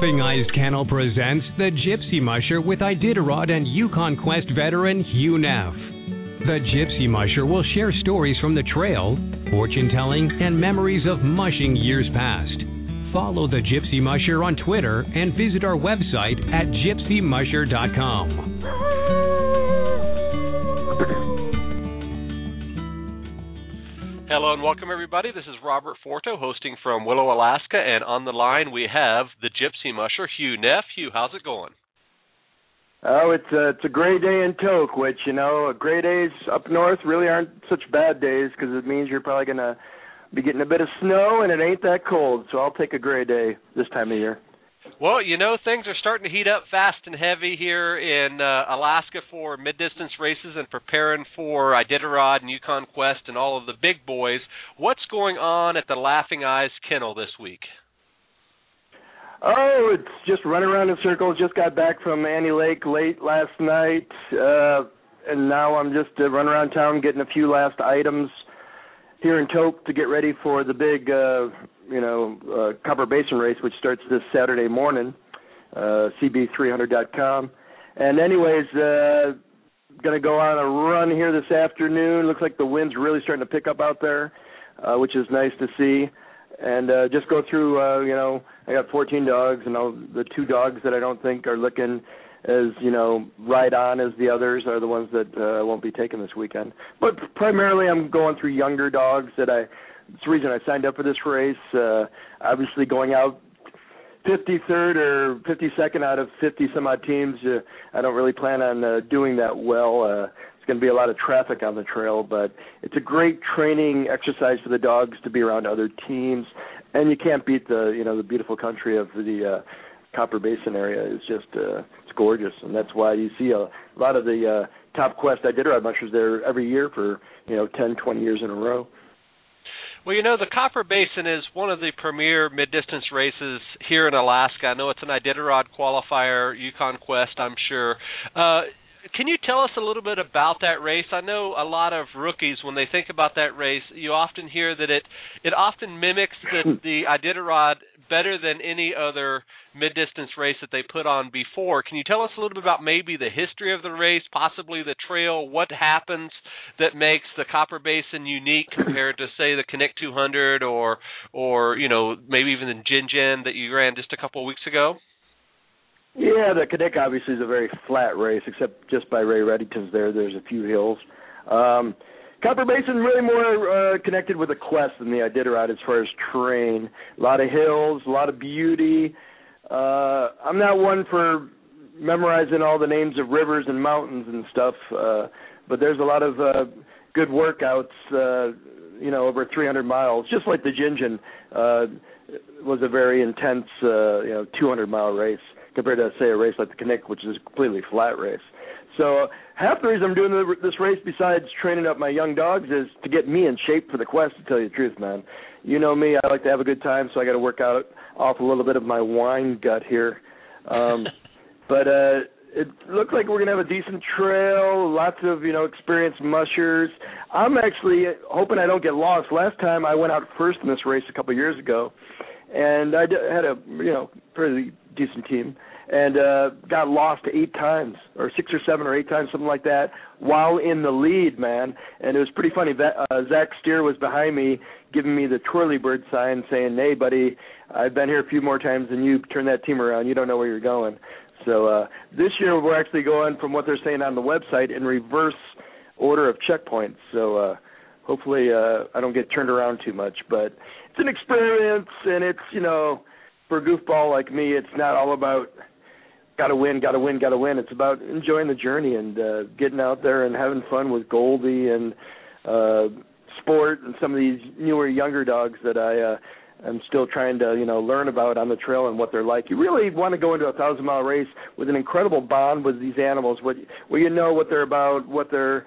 Laughing Eyes Kennel presents the Gypsy Musher with Iditarod and Yukon Quest veteran Hugh Neff. The Gypsy Musher will share stories from the trail, fortune-telling, and memories of mushing years past. Follow the Gypsy Musher on Twitter and visit our website at gypsymusher.com. Hello and welcome, everybody. This is Robert Forto hosting from Willow, Alaska, and on the line we have the Gypsy Musher, Hugh Neff. Hugh, how's it going? Oh, it's a gray day in Tok, which, gray days up north really aren't such bad days because it means you're probably going to be getting a bit of snow and it ain't that cold, so I'll take a gray day this time of year. Well, things are starting to heat up fast and heavy here in Alaska for mid-distance races and preparing for Iditarod and Yukon Quest and all of the big boys. What's going on at the Laughing Eyes Kennel this week? Oh, it's just running around in circles. Just got back from Annie Lake late last night, and now I'm just running around town getting a few last items here in Tok to get ready for the big Copper Basin race, which starts this Saturday morning, cb300.com. And anyways, going to go on a run here this afternoon. Looks like the wind's really starting to pick up out there, which is nice to see. And just go through, I got 14 dogs, and the two dogs that I don't think are looking as, right on as the others are the ones that won't be taken this weekend. But primarily I'm going through younger dogs it's the reason I signed up for this race. Obviously going out 53rd or 52nd out of 50-some-odd teams, I don't really plan on doing that well. It's going to be a lot of traffic on the trail, but it's a great training exercise for the dogs to be around other teams, and you can't beat the beautiful country of the Copper Basin area. It's just it's gorgeous, and that's why you see a lot of the top Quest Iditarod mushers there every year for 10, 20 years in a row. Well, the Copper Basin is one of the premier mid-distance races here in Alaska. I know it's an Iditarod qualifier, Yukon Quest, I'm sure. Can you tell us a little bit about that race? I know a lot of rookies, when they think about that race, you often hear that it often mimics the Iditarod better than any other mid-distance race that they put on before. Can you tell us a little bit about maybe the history of the race, possibly the trail, what happens that makes the Copper Basin unique compared to, say, the Knik 200 or maybe even the Gin Gin that you ran just a couple of weeks ago? Yeah, the Knik obviously is a very flat race, except just by Ray Reddington's there's a few hills. Copper Basin really more connected with the Quest than the Iditarod as far as terrain. A lot of hills, a lot of beauty. I'm not one for memorizing all the names of rivers and mountains and stuff, but there's a lot of good workouts, over 300 miles, just like the Gin Gin was a very intense, 200-mile race compared to, say, a race like the Knik, which is a completely flat race. So half the reason I'm doing this race, besides training up my young dogs, is to get me in shape for the Quest, to tell you the truth, man. You know me, I like to have a good time, so I got to work off a little bit of my wine gut here. But it looks like we're going to have a decent trail, lots of, experienced mushers. I'm actually hoping I don't get lost. Last time I went out first in this race a couple of years ago, and I had a, pretty decent team, and got lost 8 times, or 6 or 7 or 8 times, something like that, while in the lead, man. And it was pretty funny. Zach Steer was behind me, giving me the twirly bird sign, saying, "Hey, buddy, I've been here a few more times than you. Turn that team around. You don't know where you're going." So this year we're actually going, from what they're saying on the website, in reverse order of checkpoints. So hopefully I don't get turned around too much. But it's an experience, and it's, for a goofball like me, it's not all about gotta win. It's about enjoying the journey and getting out there and having fun with Goldie and Sport and some of these newer, younger dogs that I'm still trying to, learn about on the trail and what they're like. You really want to go into a 1,000-mile race with an incredible bond with these animals, where you know what they're about, what their,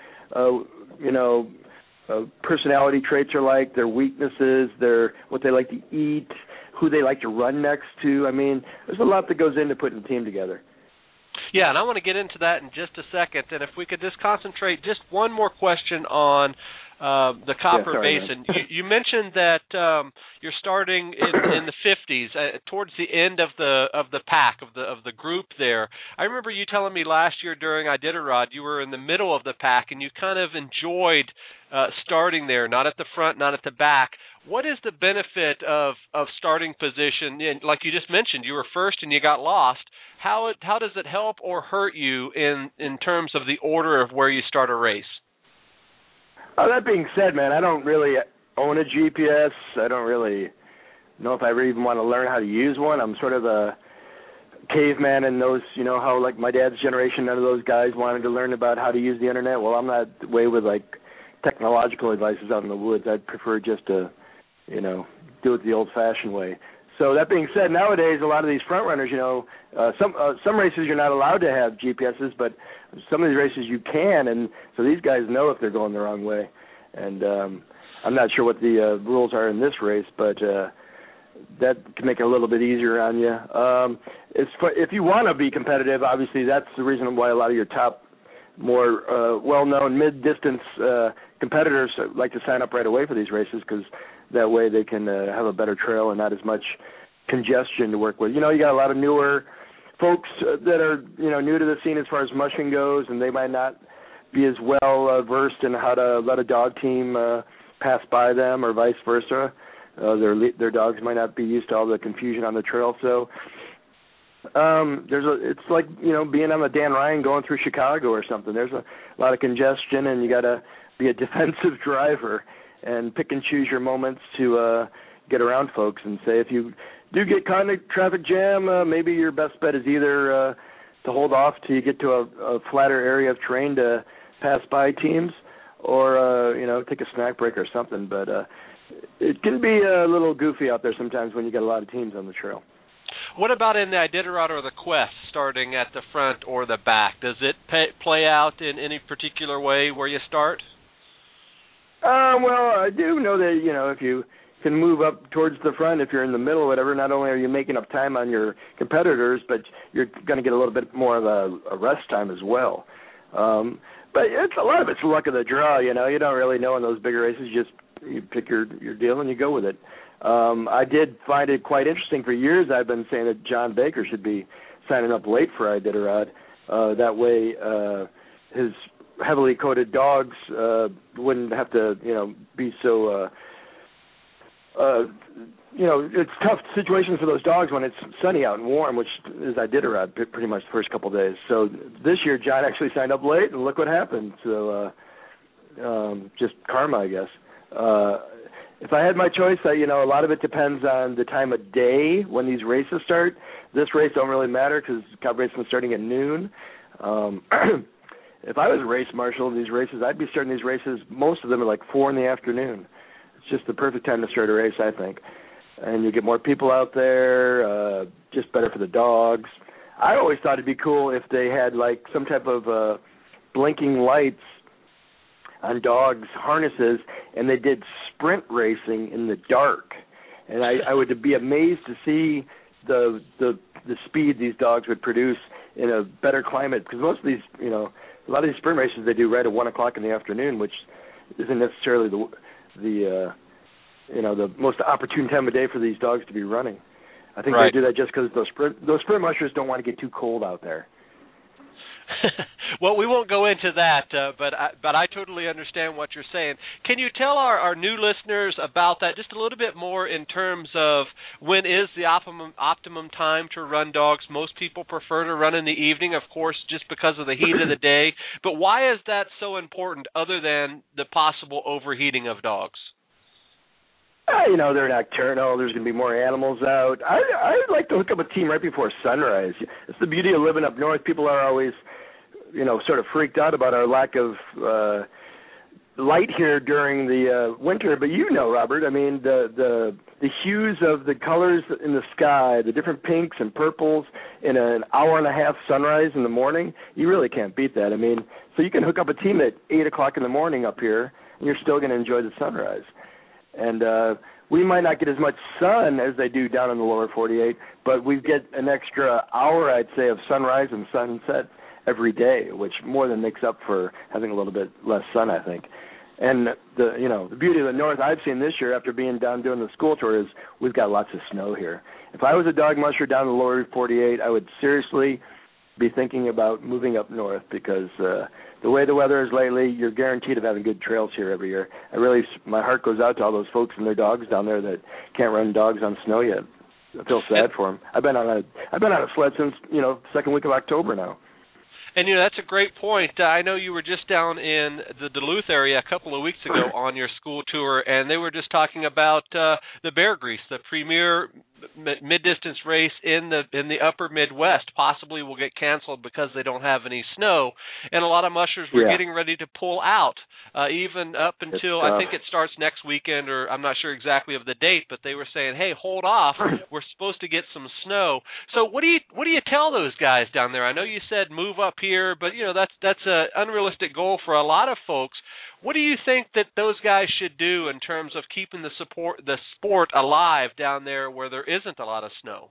personality traits are like, their weaknesses, what they like to eat, who they like to run next to. I mean, there's a lot that goes into putting a team together. Yeah, and I want to get into that in just a second. And if we could just concentrate, just one more question on the Copper Basin. You mentioned that you're starting in the 50s, towards the end of the pack of the group there. I remember you telling me last year during Iditarod you were in the middle of the pack and you kind of enjoyed starting there, not at the front, not at the back. What is the benefit of starting position? And like you just mentioned, you were first and you got lost. How does it help or hurt you in terms of the order of where you start a race? That being said, man, I don't really own a GPS. I don't really know if I ever even want to learn how to use one. I'm sort of a caveman in those, you know, how like my dad's generation, none of those guys wanted to learn about how to use the internet. Well, I'm not way with like technological advices out in the woods. I'd prefer just to, you know, do it the old-fashioned way. So that being said, nowadays a lot of these front runners, you know, some races you're not allowed to have GPSs, but some of these races you can, and so these guys know if they're going the wrong way. And I'm not sure what the rules are in this race, but that can make it a little bit easier on you. If you want to be competitive, obviously that's the reason why a lot of your top, more well-known mid-distance competitors like to sign up right away for these races, because that way they can have a better trail and not as much congestion to work with. You know, you got a lot of newer folks that are, you know, new to the scene as far as mushing goes, and they might not be as well versed in how to let a dog team pass by them, or vice versa. Their dogs might not be used to all the confusion on the trail. So it's like, you know, being on the Dan Ryan going through Chicago or something. There's a lot of congestion, and you got to be a defensive driver and pick and choose your moments to get around folks. And say if you do get caught in a traffic jam, maybe your best bet is either to hold off till you get to a flatter area of terrain to pass by teams, or you know, take a snack break or something. But it can be a little goofy out there sometimes when you get a lot of teams on the trail. What about in the Iditarod or the Quest, starting at the front or the back? Does it play out in any particular way where you start? Well, I do know that, you know, if you can move up towards the front, if you're in the middle or whatever, not only are you making up time on your competitors, but you're going to get a little bit more of a rest time as well. But a lot of it's luck of the draw, you know. You don't really know in those bigger races. You pick your deal and you go with it. I did find it quite interesting. For years I've been saying that John Baker should be signing up late for Iditarod. That way his heavily coated dogs wouldn't have to, you know, be so, you know, it's tough situations for those dogs when it's sunny out and warm, which is Iditarod pretty much the first couple of days. So this year John actually signed up late, and look what happened. So just karma, I guess. If I had my choice, you know, a lot of it depends on the time of day when these races start. This race don't really matter because Copper Basin is starting at noon. If I was a race marshal in these races, I'd be starting these races, most of them are like 4 in the afternoon. It's just the perfect time to start a race, I think. And you get more people out there, just better for the dogs. I always thought it'd be cool if they had like some type of blinking lights on dogs' harnesses, and they did sprint racing in the dark. And I would be amazed to see the speed these dogs would produce in a better climate, because most of these, you know, a lot of these sprint races they do right at 1 o'clock in the afternoon, which isn't necessarily the you know, the most opportune time of day for these dogs to be running. I think Right. They do that just because those sprint mushers don't want to get too cold out there. Well, we won't go into that, but I totally understand what you're saying. Can you tell our new listeners about that just a little bit more in terms of when is the optimum time to run dogs? Most people prefer to run in the evening, of course, just because of the heat of the day. But why is that so important other than the possible overheating of dogs? You know, they're nocturnal. There's going to be more animals out. I like to hook up a team right before sunrise. It's the beauty of living up north. People are always, you know, sort of freaked out about our lack of light here during the winter. But you know, Robert, I mean, the hues of the colors in the sky, the different pinks and purples in an hour and a half sunrise in the morning, you really can't beat that. I mean, so you can hook up a team at 8 o'clock in the morning up here, and you're still going to enjoy the sunrise. And we might not get as much sun as they do down in the lower 48, but we get an extra hour, I'd say, of sunrise and sunset every day, which more than makes up for having a little bit less sun, I think. And the beauty of the North I've seen this year after being down doing the school tour is we've got lots of snow here. If I was a dog musher down in the lower 48, I would seriously be thinking about moving up north because the way the weather is lately, you're guaranteed of having good trails here every year. My heart goes out to all those folks and their dogs down there that can't run dogs on snow yet. I feel sad for them. I've been on a sled since second week of October now. And that's a great point. I know you were just down in the Duluth area a couple of weeks ago on your school tour, and they were just talking about the Bear Grease, the premier mid-distance race in the upper Midwest, possibly will get canceled because they don't have any snow. And a lot of mushers were getting ready to pull out, even up until I think it starts next weekend, or I'm not sure exactly of the date, but they were saying, hey, hold off, we're supposed to get some snow. So what do you tell those guys down there? I know you said move up here, but that's an unrealistic goal for a lot of folks. What do you think that those guys should do in terms of keeping the sport alive down there where there isn't a lot of snow?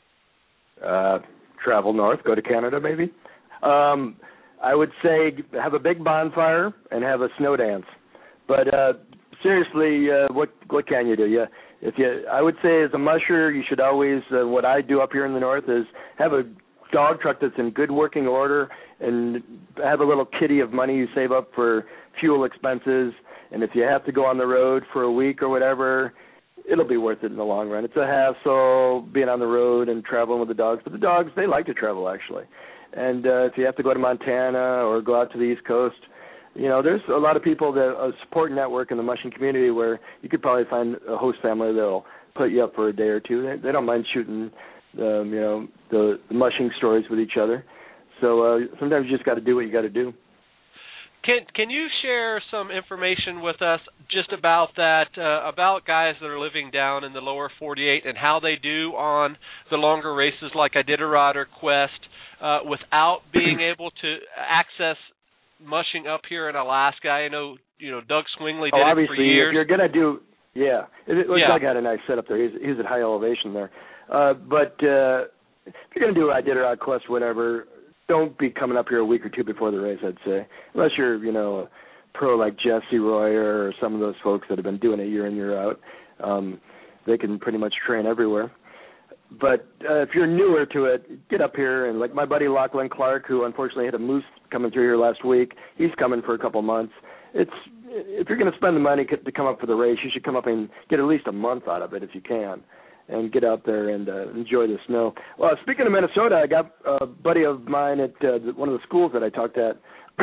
Travel north, go to Canada maybe. I would say have a big bonfire and have a snow dance. But seriously, what can you do? I would say as a musher, you should always, what I do up here in the north is have a dog truck that's in good working order and have a little kitty of money you save up for fuel expenses. And if you have to go on the road for a week or whatever, it'll be worth it in the long run. It's a hassle being on the road and traveling with the dogs, but the dogs, they like to travel actually. And if you have to go to Montana or go out to the East Coast, there's a lot of people, a support network in the mushing community where you could probably find a host family that'll put you up for a day or two. They don't mind shooting the mushing stories with each other. So sometimes you just got to do what you got to do. Can you share some information with us just about that, about guys that are living down in the lower 48 and how they do on the longer races like Iditarod or Quest without being able to access mushing up here in Alaska? I know, Doug Swingley did it for years. If you're going to do, Doug had a nice setup there. He's at high elevation there. But if you're going to do Iditarod, Quest, whatever, don't be coming up here a week or two before the race, I'd say. Unless you're, a pro like Jesse Royer or some of those folks that have been doing it year in, year out. They can pretty much train everywhere. But if you're newer to it, get up here. And like my buddy Lachlan Clark, who unfortunately had a moose coming through here last week, he's coming for a couple months. If you're going to spend the money to come up for the race, you should come up and get at least a month out of it if you can, and get out there and enjoy the snow. Well, speaking of Minnesota, I got a buddy of mine at one of the schools that I talked at,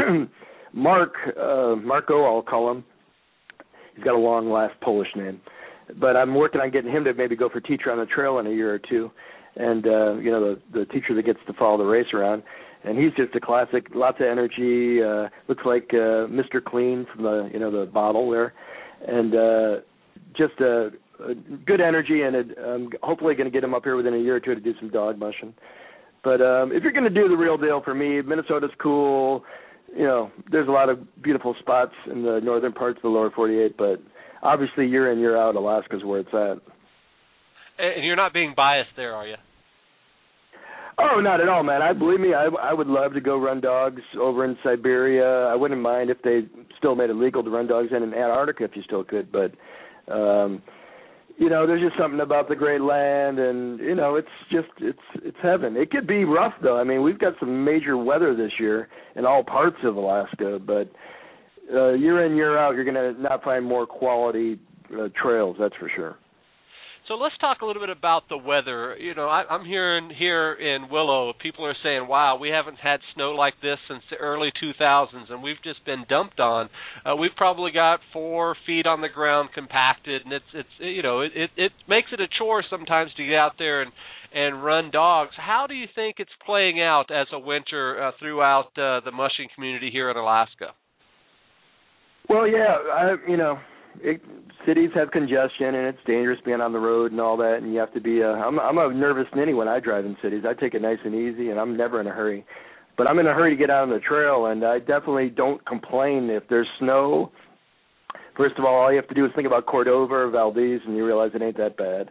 Marco, I'll call him. He's got a long last Polish name. But I'm working on getting him to maybe go for teacher on the trail in a year or two, and the teacher that gets to follow the race around. And he's just a classic, lots of energy. Looks like Mr. Clean from the bottle there, and just a good energy. And I'm hopefully going to get him up here within a year or two to do some dog mushing. But if you're going to do the real deal for me, Minnesota's cool. There's a lot of beautiful spots in the northern parts of the lower 48, but obviously, year in, year out, Alaska's where it's at. And you're not being biased there, are you? Oh, not at all, man. Believe me, I would love to go run dogs over in Siberia. I wouldn't mind if they still made it legal to run dogs in Antarctica if you still could. But, there's just something about the great land, and, it's heaven. It could be rough, though. I mean, we've got some major weather this year in all parts of Alaska, but year in, year out, you're going to not find more quality trails, that's for sure. So let's talk a little bit about the weather. I'm hearing here in Willow, people are saying, wow, we haven't had snow like this since the early 2000s, and we've just been dumped on. We've probably got 4 feet on the ground compacted, and it makes it a chore sometimes to get out there and run dogs. How do you think it's playing out as a winter throughout the mushing community here in Alaska? Well, yeah, cities have congestion, and it's dangerous being on the road and all that, and you have to be I'm a nervous ninny when I drive in cities. I take it nice and easy, and I'm never in a hurry. But I'm in a hurry to get out on the trail, and I definitely don't complain if there's snow. First of all you have to do is think about Cordova or Valdez, and you realize it ain't that bad.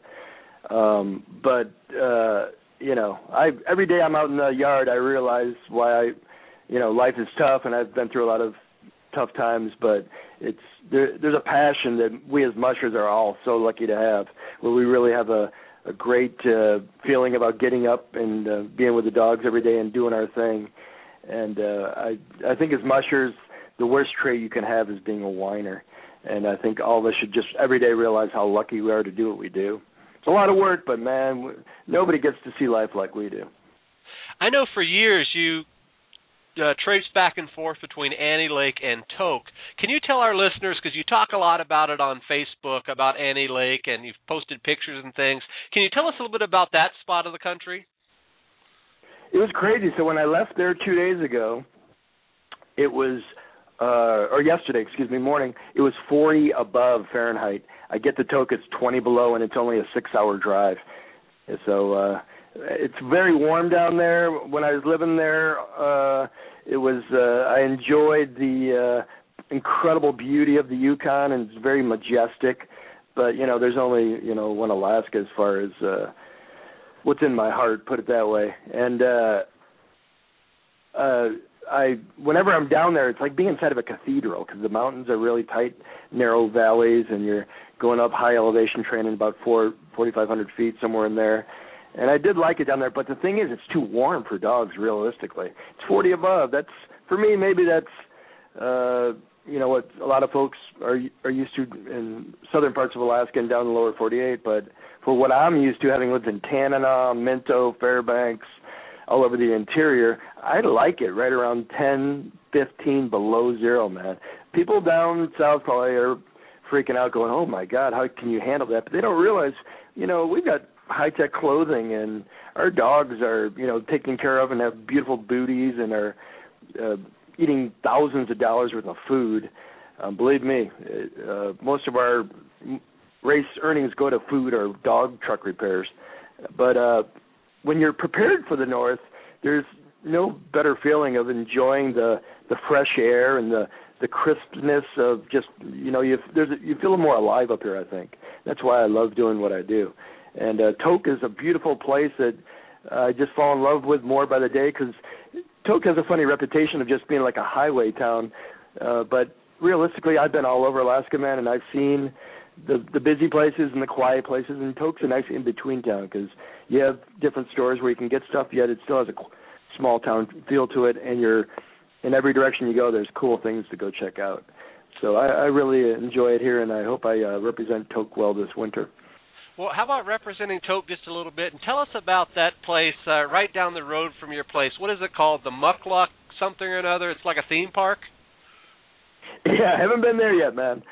Every day I'm out in the yard, I realize why life is tough, and I've been through a lot of tough times, but there's a passion that we as mushers are all so lucky to have, where we really have a great feeling about getting up and being with the dogs every day and doing our thing. And I think as mushers, the worst trait you can have is being a whiner. And I think all of us should just every day realize how lucky we are to do what we do. It's a lot of work, but, man, nobody gets to see life like we do. I know for years you traipsed back and forth between Annie Lake and Tok. Can you tell our listeners, because you talk a lot about it on Facebook, about Annie Lake, and you've posted pictures and things, can you tell us a little bit about that spot of the country? It was crazy. So when I left there 2 days ago, it was yesterday morning, it was 40 above Fahrenheit. I get to Tok, it's 20 below, and it's only a 6-hour drive. So it's very warm down there. When I was living there, it was I enjoyed the incredible beauty of the Yukon, and it's very majestic. But, there's only, one Alaska as far as what's in my heart, put it that way. And whenever I'm down there, it's like being inside of a cathedral, because the mountains are really tight, narrow valleys, and you're going up high elevation training about 4,500 feet, somewhere in there. And I did like it down there, but the thing is, it's too warm for dogs, realistically. It's 40 above. That's, for me, maybe that's, what a lot of folks are used to in southern parts of Alaska and down in the lower 48. But for what I'm used to, having lived in Tanana, Minto, Fairbanks, all over the interior, I like it right around 10, 15 below zero, man. People down south probably are freaking out going, oh, my God, how can you handle that? But they don't realize, we've got high-tech clothing, and our dogs are, taken care of and have beautiful booties and are eating thousands of dollars worth of food. Believe me, most of our race earnings go to food or dog truck repairs. But when you're prepared for the North, there's no better feeling of enjoying the fresh air and the crispness of just, you feel more alive up here, I think. That's why I love doing what I do. And Tok is a beautiful place that I just fall in love with more by the day, because Tok has a funny reputation of just being like a highway town. But realistically, I've been all over Alaska, man, and I've seen the busy places and the quiet places, and Tok's a nice in-between town, because you have different stores where you can get stuff, yet it still has a small town feel to it, and you're in every direction you go, there's cool things to go check out. So I really enjoy it here, and I hope I represent Tok well this winter. Well, how about representing Tok just a little bit, and tell us about that place right down the road from your place. What is it called? The Mukluk something or another? It's like a theme park? Yeah, I haven't been there yet, man.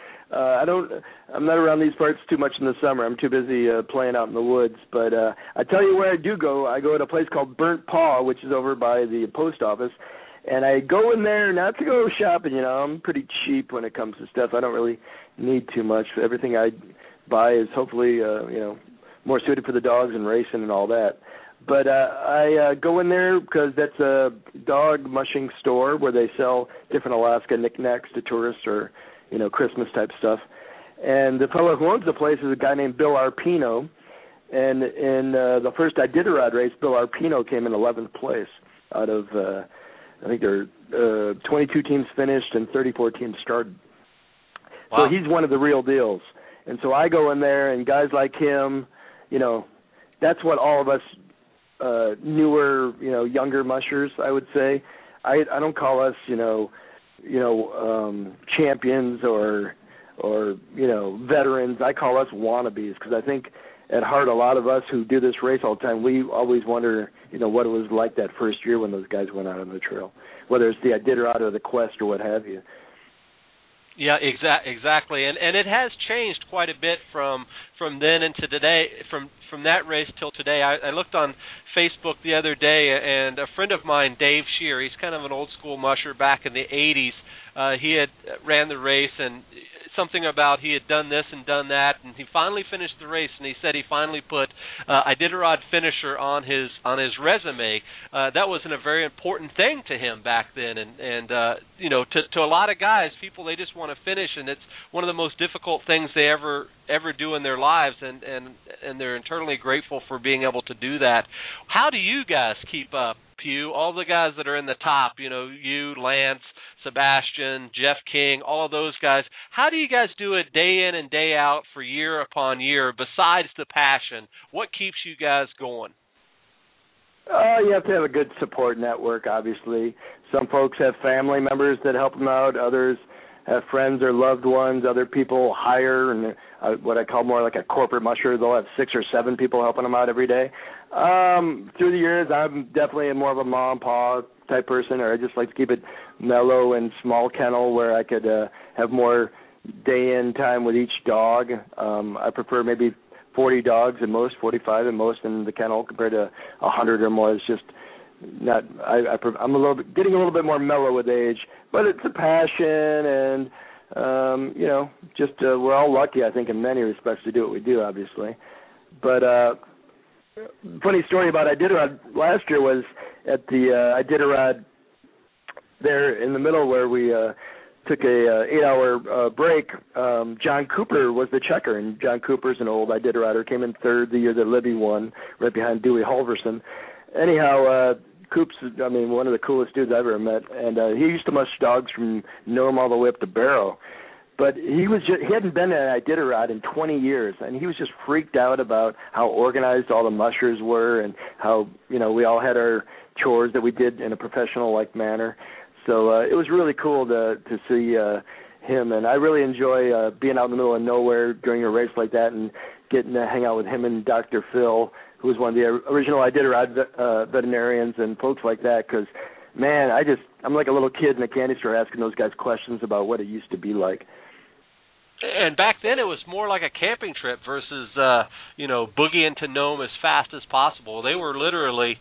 I'm not around these parts too much in the summer. I'm too busy playing out in the woods. But I tell you where I do go. I go to a place called Burnt Paw, which is over by the post office. And I go in there not to go shopping. I'm pretty cheap when it comes to stuff. I don't really need too much. Everything I buy is hopefully, more suited for the dogs and racing and all that. But I go in there because that's a dog mushing store where they sell different Alaska knickknacks to tourists or, Christmas type stuff. And the fellow who owns the place is a guy named Bill Arpino. And in the first Iditarod race, Bill Arpino came in 11th place out of, I think there are 22 teams finished and 34 teams started. Wow. So he's one of the real deals. And so I go in there, and guys like him, that's what all of us newer, younger mushers, I would say. I don't call us, champions or veterans. I call us wannabes, because I think at heart a lot of us who do this race all the time, we always wonder, what it was like that first year when those guys went out on the trail, whether it's the Iditarod or the Quest or what have you. Yeah, exactly, and it has changed quite a bit from then into today, from that race till today. I looked on Facebook the other day, and a friend of mine, Dave Shear, he's kind of an old school musher back in the 80s. He had ran the race, and something about he had done this and done that, and he finally finished the race, and he said he finally put Iditarod finisher on his resume. That wasn't a very important thing to him back then, and to a lot of guys, people, they just want to finish, and it's one of the most difficult things they ever do in their lives, and they're internally grateful for being able to do that. How do you guys keep up, Pew? All the guys that are in the top, you, Lance, Sebastian, Jeff King, all of those guys. How do you guys do it day in and day out for year upon year besides the passion? What keeps you guys going? You have to have a good support network, obviously. Some folks have family members that help them out. Others have friends or loved ones. Other people hire, and what I call more like a corporate musher. They'll have 6 or 7 people helping them out every day. Through the years, I'm definitely more of a mom and pa type person, or I just like to keep it mellow and small kennel where I could have more day-in time with each dog. I prefer maybe 40 dogs at most, 45 at most in the kennel compared to 100 or more. It's just not. I'm getting a little bit more mellow with age, but it's a passion, and just we're all lucky, I think, in many respects to do what we do, obviously. But funny story about Iditarod last year was at the Iditarod there in the middle where we took a 8-hour break. John Cooper was the checker, and John Cooper's an old Iditarodder, came in third the year that Libby won, right behind Dewey Halverson. Anyhow, Coop's, one of the coolest dudes I've ever met, and he used to mush dogs from Nome all the way up to Barrow. But he hadn't been at Iditarod in 20 years, and he was just freaked out about how organized all the mushers were and how, we all had our chores that we did in a professional-like manner. So it was really cool to see him, and I really enjoy being out in the middle of nowhere during a race like that and getting to hang out with him and Dr. Phil, who was one of the original Iditarod veterinarians and folks like that, because, man, I'm like a little kid in a candy store asking those guys questions about what it used to be like. And back then it was more like a camping trip versus, boogieing to Nome as fast as possible. They were literally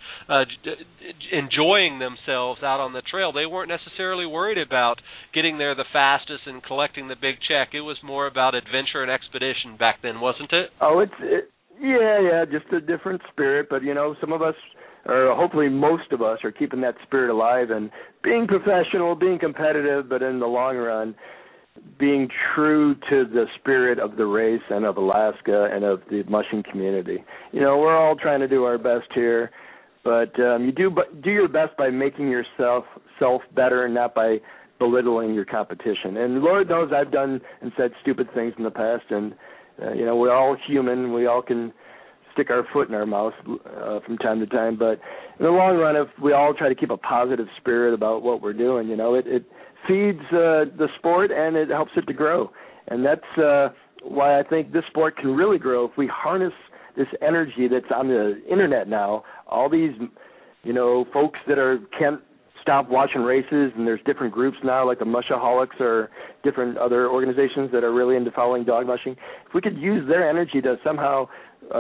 enjoying themselves out on the trail. They weren't necessarily worried about getting there the fastest and collecting the big check. It was more about adventure and expedition back then, wasn't it? Oh, yeah, just a different spirit. But, some of us, or hopefully most of us, are keeping that spirit alive and being professional, being competitive, but in the long run, being true to the spirit of the race and of Alaska and of the mushing community. We're all trying to do our best here, but you do your best by making yourself better and not by belittling your competition. And Lord knows I've done and said stupid things in the past, and we're all human. We all can stick our foot in our mouth from time to time, but in the long run, if we all try to keep a positive spirit about what we're doing, it feeds the sport and it helps it to grow. And that's why I think this sport can really grow if we harness this energy that's on the internet now. All these, folks that can't stop watching races, and there's different groups now like the Mushaholics or different other organizations that are really into following dog mushing. If we could use their energy to somehow,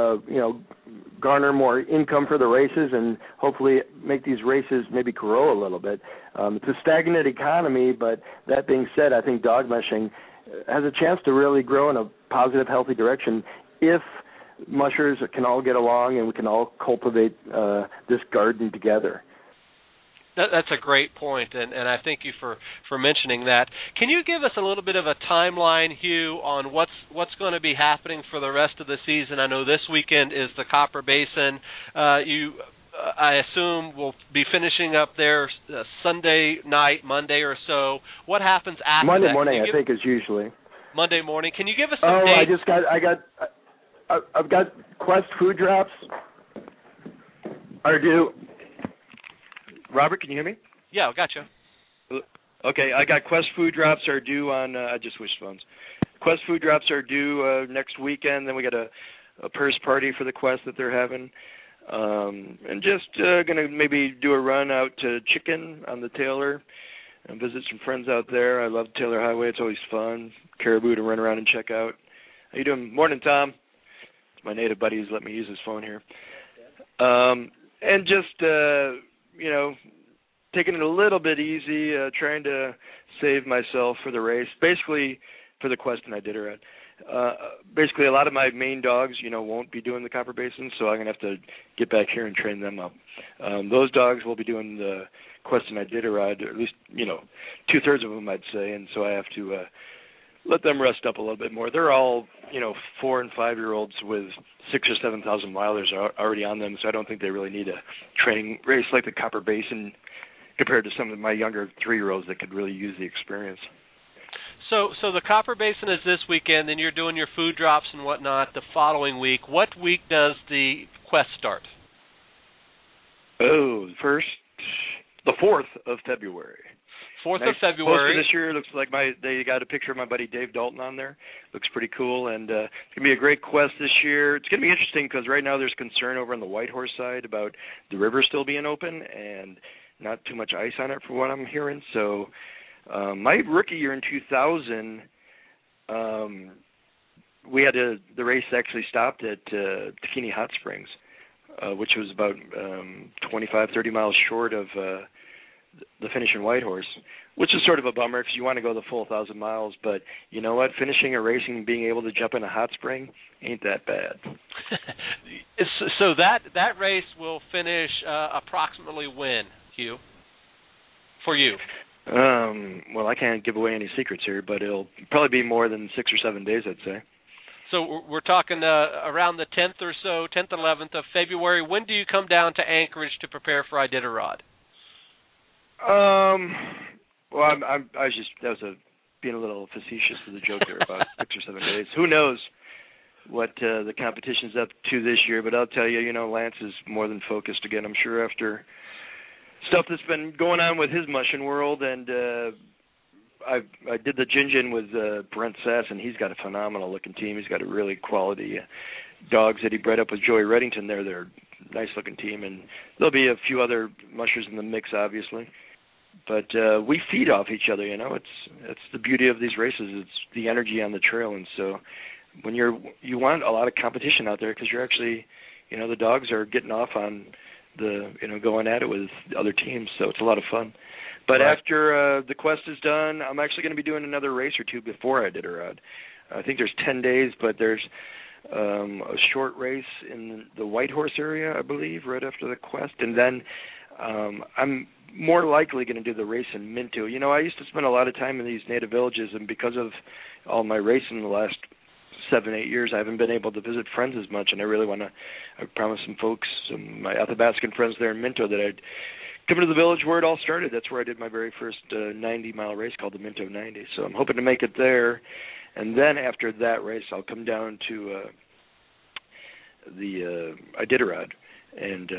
garner more income for the races and hopefully make these races maybe grow a little bit. It's a stagnant economy, but that being said, I think dog mushing has a chance to really grow in a positive, healthy direction if mushers can all get along and we can all cultivate this garden together. That's a great point, and I thank you for mentioning that. Can you give us a little bit of a timeline, Hugh, on what's going to be happening for the rest of the season? I know this weekend is the Copper Basin. I assume we'll be finishing up there Sunday night, Monday or so. What happens after Monday that? morning, I think, is usually. Monday morning. Can you give us some dates? I've got Quest food drops are due. Robert, can you hear me? Yeah, gotcha. Okay, I got Quest food drops are due on, I just switched phones. Quest food drops are due next weekend. Then we got a purse party for the Quest that they're having. And just going to maybe do a run out to Chicken on the Taylor and visit some friends out there. I love Taylor Highway. It's always fun. Caribou to run around and check out. How you doing? Morning, Tom. It's my native buddy who's let me use his phone here. And just... taking it a little bit easy, trying to save myself for the race, basically for the Quest and Iditarod. Basically, a lot of my main dogs, won't be doing the Copper Basin, so I'm going to have to get back here and train them up. Those dogs will be doing the Quest and Iditarod, or at least, 2/3 of them, I'd say, and so I have to let them rest up a little bit more. They're all, 4- and 5-year-olds with 6,000 or 7,000 milers are already on them, so I don't think they really need a training race like the Copper Basin compared to some of my younger 3-year-olds that could really use the experience. So the Copper Basin is this weekend, then you're doing your food drops and whatnot the following week. What week does the quest start? Oh, the 4th of February. 4th nice of February. Poster this year looks like they got a picture of my buddy Dave Dalton on there. Looks pretty cool, and it's gonna be a great quest this year. It's gonna be interesting because right now there's concern over on the Whitehorse side about the river still being open and not too much ice on it, for what I'm hearing. So my rookie year in 2000, we had the race actually stopped at Takini Hot Springs, which was about 25, 30 miles short of the finish in Whitehorse, which is sort of a bummer because you want to go the full 1,000 miles. But you know what? Finishing a race and being able to jump in a hot spring ain't that bad. So that race will finish approximately when, Hugh? For you? Well, I can't give away any secrets here, but it'll probably be more than 6 or 7 days, I'd say. So we're talking around the 10th or so, 10th, 11th of February. When do you come down to Anchorage to prepare for Iditarod? Well, that was being a little facetious with the joke there about 6 or 7 days. Who knows what the competition's up to this year? But I'll tell you, Lance is more than focused again. I'm sure after stuff that's been going on with his mushing world, and I did the Gin with Brent Sass, and he's got a phenomenal looking team. He's got a really quality dogs that he bred up with Joey Reddington. They're a nice looking team, and there'll be a few other mushers in the mix, obviously. But we feed off each other, It's the beauty of these races. It's the energy on the trail, and so when you want a lot of competition out there because you're actually, the dogs are getting off on the, going at it with other teams, so it's a lot of fun. But right. After the quest is done, I'm actually going to be doing another race or two before Iditarod. I think there's 10 days, but there's a short race in the Whitehorse area, I believe, right after the quest, and then I'm more likely going to do the race in Minto. I used to spend a lot of time in these native villages, and because of all my racing in the last 7-8 years, I haven't been able to visit friends as much, and I really want to. I promised some folks, my Athabascan friends there in Minto, that I'd come to the village where it all started. That's where I did my very first 90-mile race called the Minto 90. So I'm hoping to make it there, and then after that race, I'll come down to the Iditarod, and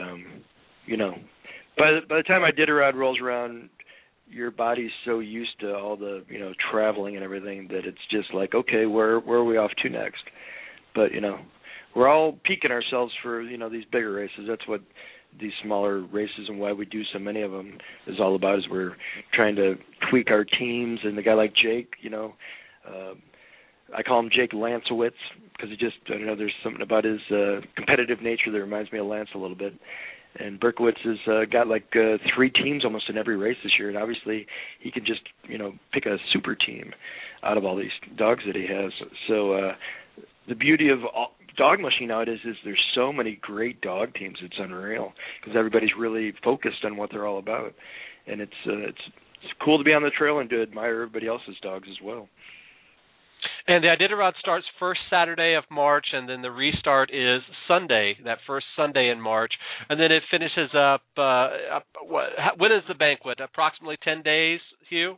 By the time Iditarod rolls around, your body's so used to all the traveling and everything that it's just like, okay, where are we off to next? But we're all peaking ourselves for these bigger races. That's what these smaller races and why we do so many of them is all about. Is we're trying to tweak our teams. And the guy like Jake, I call him Jake Lancewitz because there's something about his competitive nature that reminds me of Lance a little bit. And Berkowitz has got like 3 teams almost in every race this year, and obviously he can just pick a super team out of all these dogs that he has. So the beauty of dog mushing nowadays is there's so many great dog teams. It's unreal because everybody's really focused on what they're all about, and it's cool to be on the trail and to admire everybody else's dogs as well. And the Iditarod starts first Saturday of March, and then the restart is Sunday, that first Sunday in March. And then it finishes up, when is the banquet? Approximately 10 days, Hugh?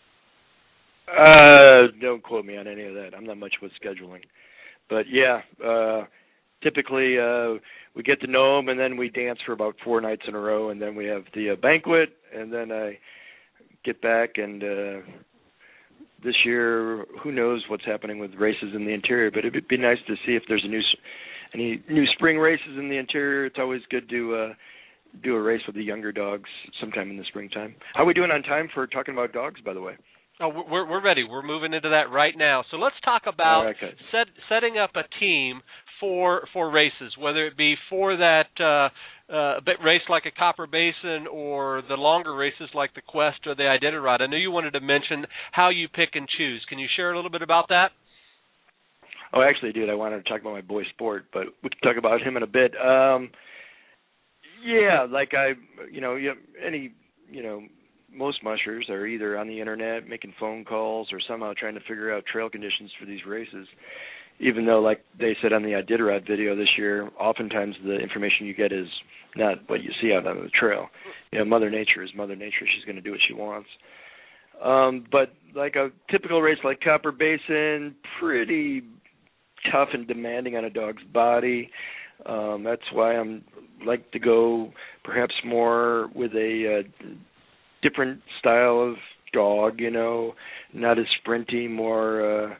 Don't quote me on any of that. I'm not much with scheduling. But, yeah, typically we get to know them, and then we dance for about 4 nights in a row, and then we have the banquet, and then I get back and this year, who knows what's happening with races in the interior, but it'd be nice to see if there's any new spring races in the interior. It's always good to do a race with the younger dogs sometime in the springtime. How are we doing on time for talking about dogs, by the way? Oh, we're ready. We're moving into that right now. So let's talk about setting up a team for races, whether it be for that race like a Copper Basin or the longer races like the Quest or the Iditarod. I know you wanted to mention how you pick and choose. Can you share a little bit about that? Oh, actually, dude, I wanted to talk about my boy Sport, but we can talk about him in a bit. Most mushers are either on the internet making phone calls or somehow trying to figure out trail conditions for these races. even though, like they said on the Iditarod video this year, oftentimes the information you get is not what you see out on the trail. Mother Nature is Mother Nature. She's going to do what she wants. But like a typical race like Copper Basin, pretty tough and demanding on a dog's body. That's why I'm like to go perhaps more with a different style of dog, not as sprinty, more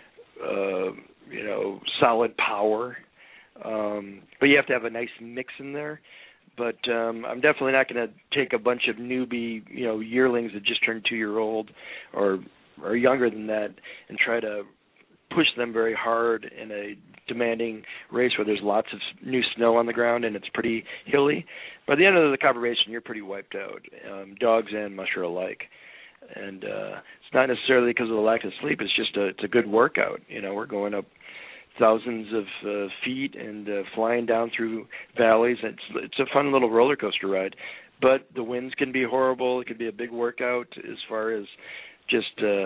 solid power. But you have to have a nice mix in there. But I'm definitely not going to take a bunch of newbie, yearlings that just turned 2-year-old or younger than that and try to push them very hard in a demanding race where there's lots of new snow on the ground and it's pretty hilly. By the end of the Copper Basin, you're pretty wiped out, dogs and musher alike. And it's not necessarily because of the lack of sleep. It's just it's a good workout. We're going up thousands of feet and flying down through valleys. It's a fun little roller coaster ride. But the winds can be horrible. It could be a big workout as far as just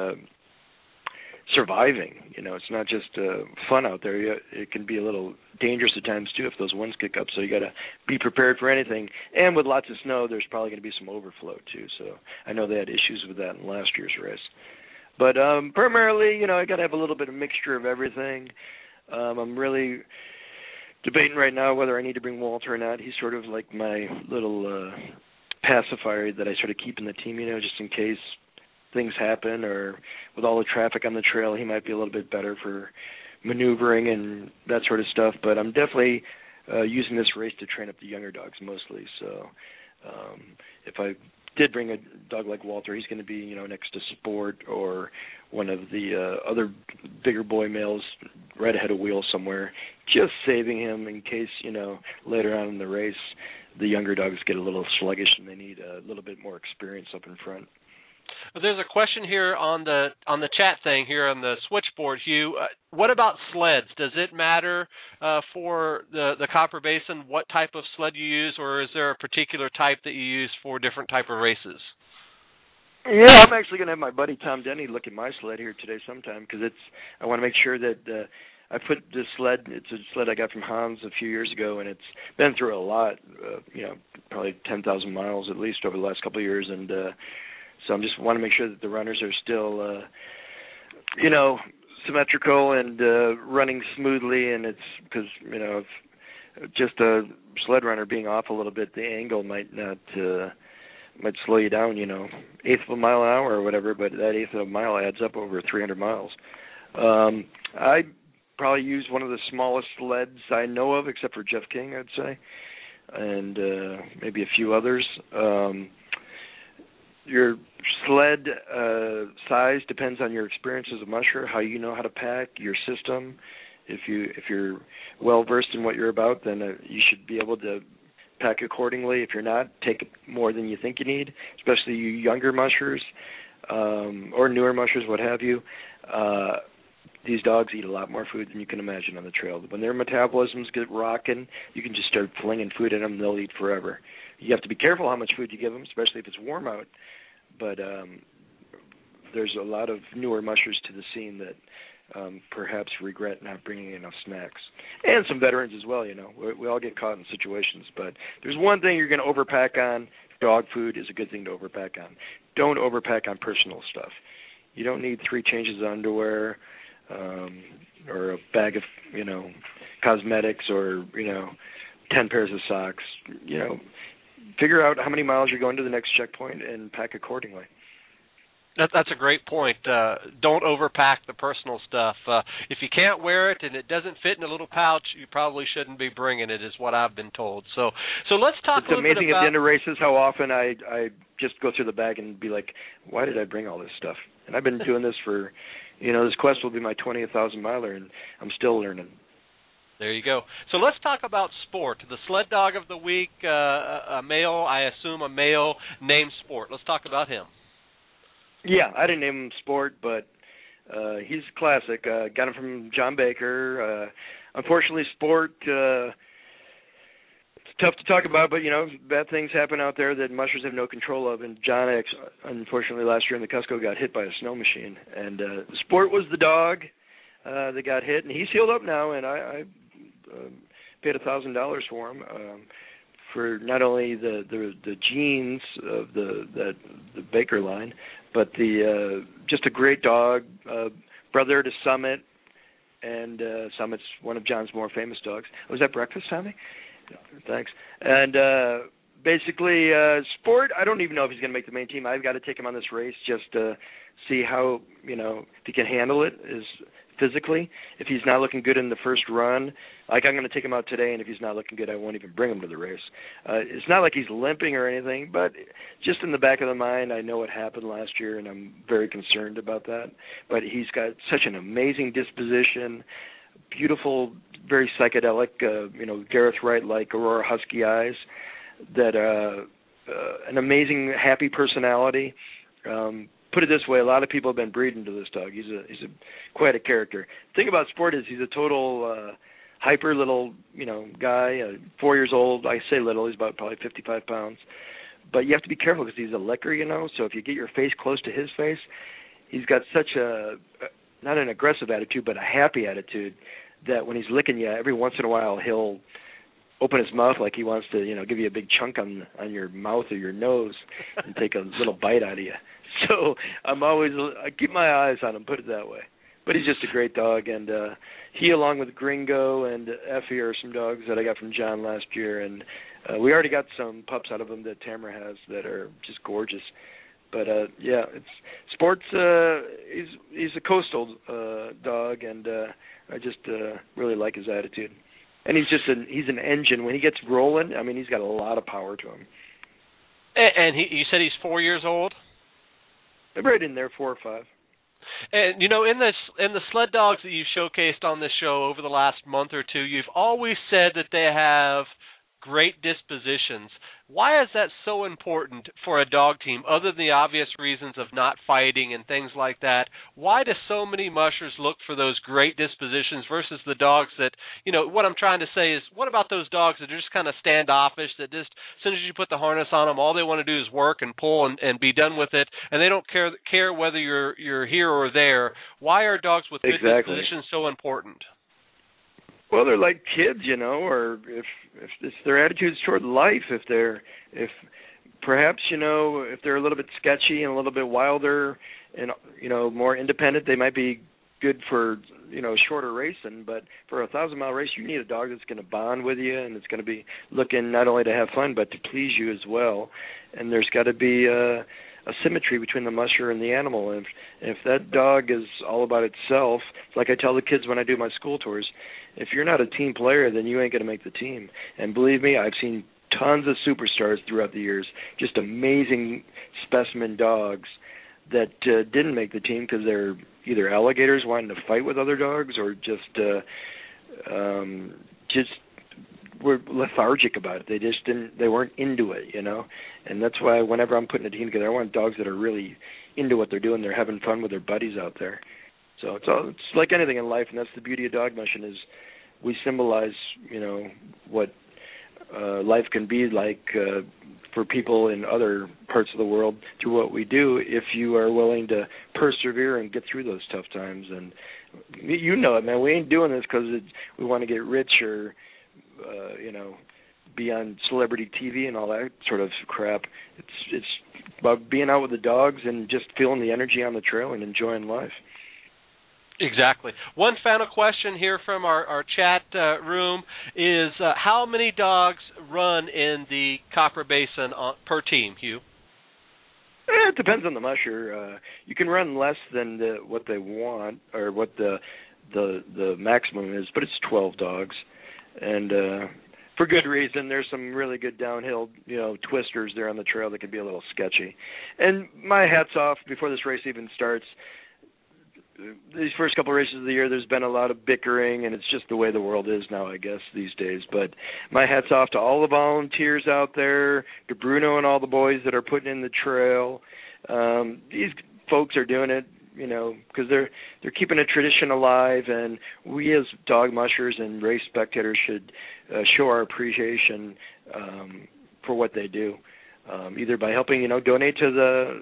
surviving. It's not just fun out there. It can be a little dangerous at times too if those winds kick up. So you got to be prepared for anything. And with lots of snow, there's probably going to be some overflow too. So I know they had issues with that in last year's race. But primarily, I got to have a little bit of mixture of everything. I'm really debating right now whether I need to bring Walter or not. He's sort of like my little pacifier that I sort of keep in the team, just in case things happen, or with all the traffic on the trail, he might be a little bit better for maneuvering and that sort of stuff. But I'm definitely using this race to train up the younger dogs mostly. So if I did bring a dog like Walter, he's going to be, next to Sport or one of the other bigger boy males right ahead of Wheel somewhere, just saving him in case, later on in the race, the younger dogs get a little sluggish and they need a little bit more experience up in front. There's a question here on the chat thing here on the switchboard, Hugh. What about sleds? Does it matter for the Copper Basin what type of sled you use, or is there a particular type that you use for different type of races? Yeah, I'm actually going to have my buddy Tom Denny look at my sled here today sometime because I want to make sure that I put this sled. It's a sled I got from Hans a few years ago, and it's been through a lot. Probably 10,000 miles at least over the last couple of years, and so I just want to make sure that the runners are still, symmetrical and running smoothly. And it's because, if just a sled runner being off a little bit, the angle might slow you down, eighth of a mile an hour or whatever, but that eighth of a mile adds up over 300 miles. I probably use one of the smallest sleds I know of, except for Jeff King, I'd say, and maybe a few others. Your sled size depends on your experience as a musher, how you know how to pack, your system. If you're well versed in what you're about, then you should be able to pack accordingly. If you're not, take more than you think you need, especially you younger mushers or newer mushers, what have you. These dogs eat a lot more food than you can imagine on the trail. When their metabolisms get rocking, you can just start flinging food at them, and they'll eat forever. You have to be careful how much food you give them, especially if it's warm out. But there's a lot of newer mushers to the scene that perhaps regret not bringing enough snacks. And some veterans as well, We all get caught in situations. But there's one thing you're going to overpack on. Dog food is a good thing to overpack on. Don't overpack on personal stuff. You don't need 3 changes of underwear or a bag of, cosmetics or, 10 pairs of socks. Figure out how many miles you're going to the next checkpoint and pack accordingly. That's a great point. Don't overpack the personal stuff. If you can't wear it and it doesn't fit in a little pouch, you probably shouldn't be bringing it, is what I've been told. So let's talk a little bit about... It's amazing at the end of races how often I just go through the bag and be like, why did I bring all this stuff? And I've been doing this for, this quest will be my 20th 1,000-miler, and I'm still learning. There you go. So let's talk about Sport, the sled dog of the week, a male, I assume a male named Sport. Let's talk about him. Yeah, I didn't name him Sport, but he's classic. Got him from John Baker. Unfortunately, Sport, it's tough to talk about, but, bad things happen out there that mushers have no control of. And John, unfortunately, last year in the Cusco got hit by a snow machine. And Sport was the dog. that got hit, and he's healed up now, and I paid $1,000 for him. For not only the genes of the Baker line, but the just a great dog, brother to Summit, and Summit's one of John's more famous dogs. Was that breakfast, Tommy? Thanks. And basically, Sport, I don't even know if he's going to make the main team. I've got to take him on this race just to see how, if he can handle it physically. If he's not looking good in the first run, I'm going to take him out today, and if he's not looking good, I won't even bring him to the race. It's not like he's limping or anything, but just in the back of the mind, I know what happened last year, and I'm very concerned about that. But he's got such an amazing disposition, beautiful, very psychedelic, Gareth Wright-like Aurora Husky eyes, that an amazing, happy personality. Put it this way, a lot of people have been breeding to this dog. He's quite a character. The thing about Sport is he's a total hyper little, guy, 4 years old. I say little, he's about probably 55 pounds. But you have to be careful because he's a licker, so if you get your face close to his face, he's got such not an aggressive attitude, but a happy attitude that when he's licking you, every once in a while he'll open his mouth like he wants to, give you a big chunk on your mouth or your nose and take a little bite out of you. So I keep my eyes on him, put it that way. But he's just a great dog, and he, along with Gringo and Effie, are some dogs that I got from John last year, and we already got some pups out of him that Tamara has that are just gorgeous. But it's Sports. He's a coastal dog, and I just really like his attitude. And he's an engine. When he gets rolling, he's got a lot of power to him. And you said he's 4 years old? I'm right in there, 4 or 5. And in the sled dogs that you've showcased on this show over the last month or two, you've always said that they have great dispositions. Why is that so important for a dog team, other than the obvious reasons of not fighting and things like that? Why do so many mushers look for those great dispositions versus the dogs that, what I'm trying to say is, what about those dogs that are just kind of standoffish, that just, as soon as you put the harness on them, all they want to do is work and pull and be done with it, and they don't care whether you're here or there? Why are dogs with good dispositions so important? Well, they're like kids, or if it's their attitudes toward life, if perhaps, if they're a little bit sketchy and a little bit wilder and, more independent, they might be good for, shorter racing. But for a 1,000-mile race, you need a dog that's going to bond with you, and it's going to be looking not only to have fun, but to please you as well. And there's got to be a symmetry between the musher and the animal. And if that dog is all about itself, like I tell the kids when I do my school tours, if you're not a team player, then you ain't going to make the team. And believe me, I've seen tons of superstars throughout the years, just amazing specimen dogs that didn't make the team because they're either alligators wanting to fight with other dogs or just were lethargic about it. They weren't into it, And that's why whenever I'm putting a team together, I want dogs that are really into what they're doing. They're having fun with their buddies out there. So it's like anything in life, and that's the beauty of dog mushing, is we symbolize, what life can be like for people in other parts of the world through what we do, if you are willing to persevere and get through those tough times. And it, man. We ain't doing this because we want to get rich or, be on celebrity TV and all that sort of crap. It's about being out with the dogs and just feeling the energy on the trail and enjoying life. Exactly. One final question here from our chat room is, how many dogs run in the Copper Basin per team, Hugh? It depends on the musher. You can run less than what they want or what the maximum is, but it's 12 dogs. And for good reason. There's some really good downhill, twisters there on the trail that can be a little sketchy. And my hat's off before this race even starts. These first couple of races of the year, there's been a lot of bickering, and it's just the way the world is now, I guess, these days. But my hat's off to all the volunteers out there, to Bruno and all the boys that are putting in the trail. These folks are doing it, because they're keeping a tradition alive, and we as dog mushers and race spectators should show our appreciation for what they do, either by helping, donate to the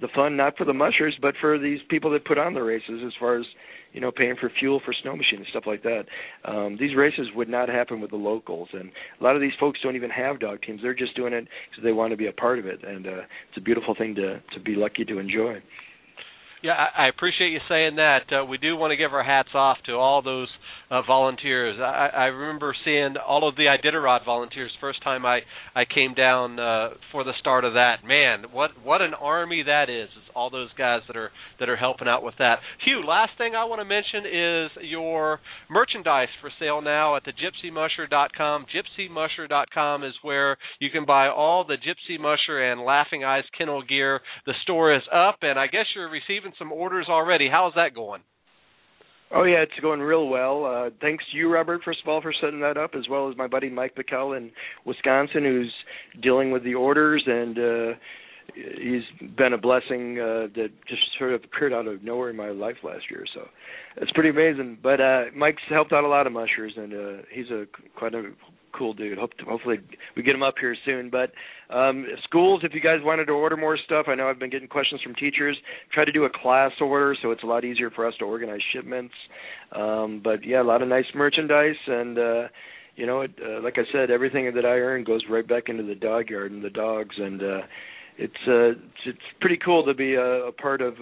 the fun, not for the mushers, but for these people that put on the races, as far as paying for fuel for snow machines and stuff like that. These races would not happen with the locals, and a lot of these folks don't even have dog teams. They're just doing it because they want to be a part of it, and it's a beautiful thing to be lucky to enjoy. Yeah, I appreciate you saying that. We do want to give our hats off to all those volunteers. I remember seeing all of the Iditarod volunteers first time I came down for the start of that. Man, what an army that is! It's all those guys that are helping out with that. Hugh, last thing I want to mention is your merchandise for sale now at the GypsyMusher.com. GypsyMusher.com is where you can buy all the Gypsy Musher and Laughing Eyes kennel gear. The store is up, and I guess you're receiving some orders already. How's that going? Oh, yeah, it's going real well. Thanks to you, Robert, first of all, for setting that up, as well as my buddy Mike Bickel in Wisconsin, who's dealing with the orders, and he's been a blessing that just sort of appeared out of nowhere in my life last year. So it's pretty amazing. But Mike's helped out a lot of mushers, and he's quite a cool dude. Hopefully we get him up here soon. But schools, if you guys wanted to order more stuff, I know I've been getting questions from teachers. Try to do a class order so it's a lot easier for us to organize shipments. But yeah, a lot of nice merchandise, and like I said, everything that I earn goes right back into the dog yard and the dogs, and it's pretty cool to be a part of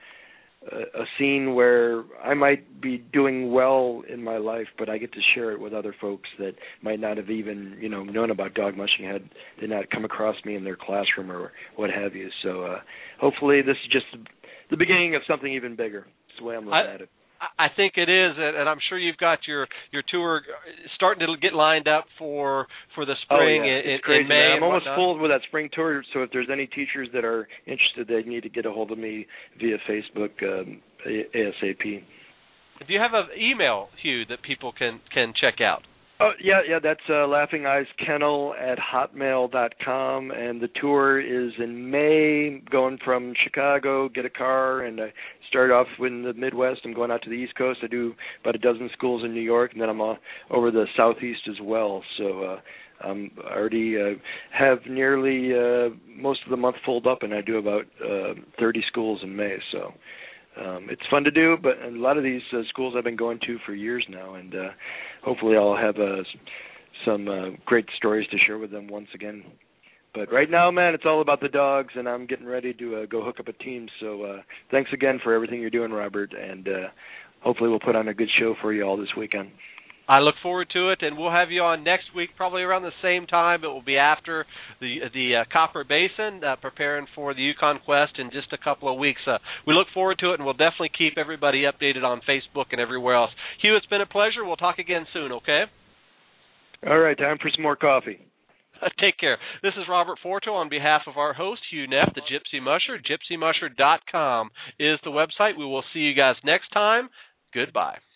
a scene where I might be doing well in my life, but I get to share it with other folks that might not have even known about dog mushing, had they not come across me in their classroom or what have you. So hopefully this is just the beginning of something even bigger. That's the way I'm looking at it. I think it is, and I'm sure you've got your tour starting to get lined up for the spring in May. I'm almost full with that spring tour, so if there's any teachers that are interested, they need to get a hold of me via Facebook ASAP. Do you have an email, Hugh, that people can check out? Oh, yeah, that's laughingeyenskennel@hotmail.com, and the tour is in May, going from Chicago, get a car, and I start off in the Midwest. I'm going out to the East Coast. I do about a dozen schools in New York, and then I'm over the Southeast as well. So I already have nearly most of the month filled up, and I do about 30 schools in May, so it's fun to do, but a lot of these schools I've been going to for years now, and hopefully I'll have some great stories to share with them once again. But right now, man, it's all about the dogs, and I'm getting ready to go hook up a team. So thanks again for everything you're doing, Robert, and hopefully we'll put on a good show for you all this weekend. I look forward to it, and we'll have you on next week, probably around the same time. It will be after the Copper Basin, preparing for the Yukon Quest in just a couple of weeks. We look forward to it, and we'll definitely keep everybody updated on Facebook and everywhere else. Hugh, it's been a pleasure. We'll talk again soon, okay? All right, time for some more coffee. Take care. This is Robert Forto on behalf of our host, Hugh Neff, the Gypsy Musher. GypsyMusher.com is the website. We will see you guys next time. Goodbye.